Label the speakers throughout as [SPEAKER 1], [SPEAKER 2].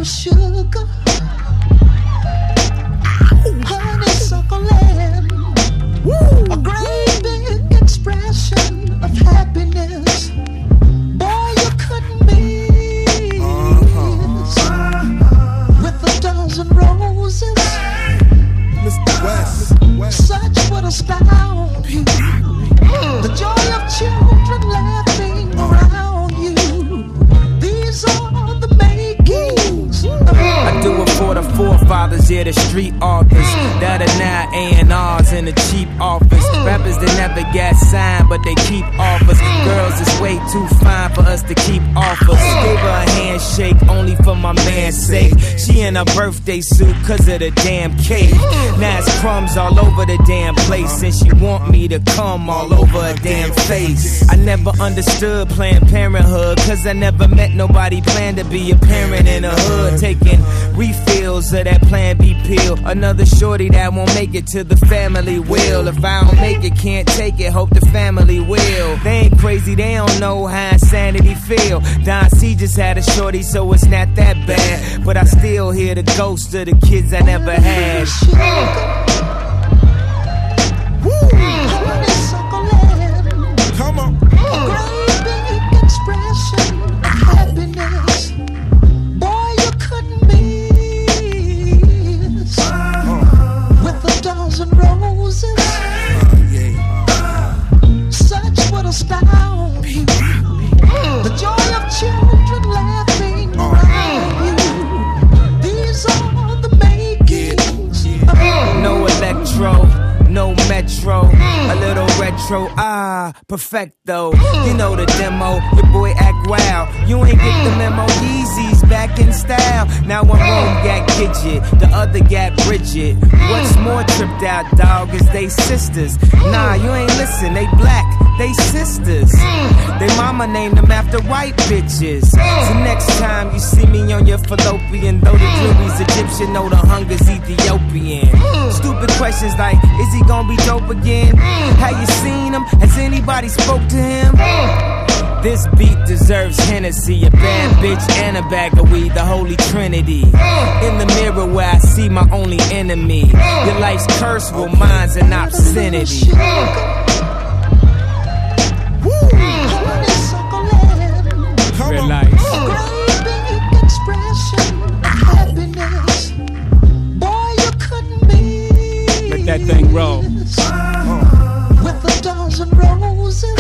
[SPEAKER 1] sugar, honeysuckle land, a great big expression of happiness. Boy, you couldn't miss with a dozen roses.
[SPEAKER 2] Mr. West,
[SPEAKER 1] such would astound you. The joy of children laughing around you. These are the makings.
[SPEAKER 3] I do it for the forefathers, yeah, the street authors that are now A&Rs in a cheap office. Rappers that never got signed, but they keep offers. Girls is way too fine for us to keep offers. Gave her a handshake only for my man's sake. She in her birthday suit cause of the damn cake. Now it's crumbs all over the damn place, and she want me to come all over her damn face. I never understood Planned Parenthood, cause I never met nobody planned to be a parent in the hood. Taking refills of that Plan B pill. Another shorty that won't make it to the family will. If I don't make it, can't take it, hope the family will. They ain't crazy, they don't know how insanity feel. Don C just had a shorty, so it's not that bad. But I still hear the ghost of the kids I never had.
[SPEAKER 2] come on.
[SPEAKER 1] A great big expression of happiness. Boy, you couldn't miss with a dozen roses. Such would astound you. The joy of children laughing around you. These are the makings of
[SPEAKER 3] No electro, no metro, a little retro, perfecto. You know the demo, your boy act wild. You ain't get the memo, Yeezys back in style. Now one room got Gidget, the other got Bridget. What's more tripped out, dog, is they sisters. Nah, you ain't listen, they black, they sisters. They mama named them after white bitches. So next time you see me on your fallopian, though the jury's Egyptian, know the hunger's Ethiopian. Stupid questions like, is he gonna be dope again? How you seen him? Has anybody spoke to him? This beat deserves Hennessy, a bad bitch and a bag of weed, the holy trinity. In the mirror where I see my only enemy. Your life's curse, well mine's an obscenity.
[SPEAKER 1] Real life. A great big expression of happiness. Boy, you couldn't miss.
[SPEAKER 4] Let that thing roll.
[SPEAKER 1] With a dozen roses.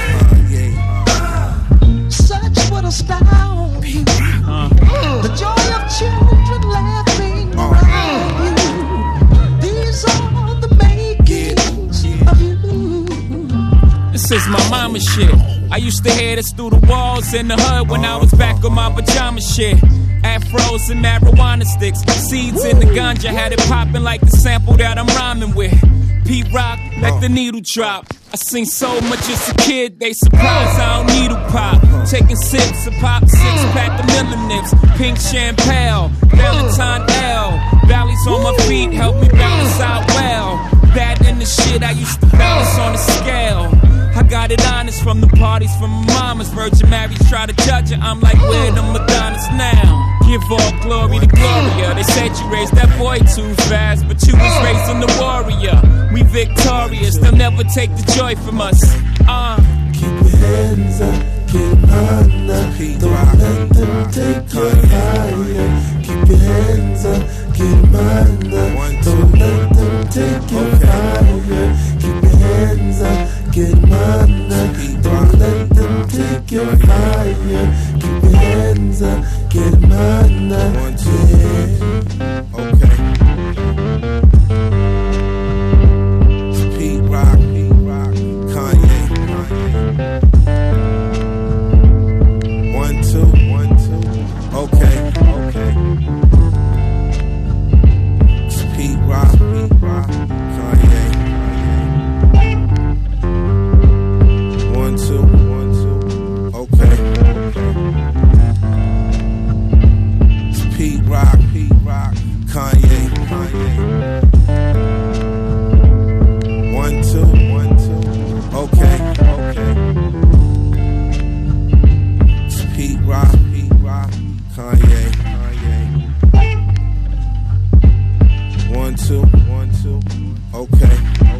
[SPEAKER 1] Such would astound you. The joy of children laughing around you. These are the makings of you.
[SPEAKER 4] This is my mama shit. I used to hear this through the walls in the hood when I was back on my pajama shit. Afros and marijuana sticks, seeds in the ganja, had it popping like the sample that I'm rhyming with. P-Rock, let the needle drop. I seen so much as a kid, they surprised I don't needle pop. Taking sips of pop, 6-pack of Miller Nips, pink champagne, Valentine L. Valleys on my feet, help me balance out well. Bad in the shit, I used to balance on the scale. I got it honest from the parties from my mama's. Virgin Mary try to judge it, I'm like, where the Madonnas now? Give all glory to Gloria. They said you raised that boy too fast, but you was raising the warrior. We victorious, they'll never take the joy from us.
[SPEAKER 5] Keep your hands up, get mine up. Don't let them take your fire. Keep your hands up, get mine up. Don't let them take your fire. Keep your hands up, get mine up. Don't let them take your fire. Keep your hands up, get mine up. Yeah.
[SPEAKER 2] Okay. It's Pete Rock, Kanye. 1, 2, 1, 2. Okay. It's Pete Rock, Kanye. 1, 2, 1, 2. Okay. It's Pete Rock, Kanye. Okay.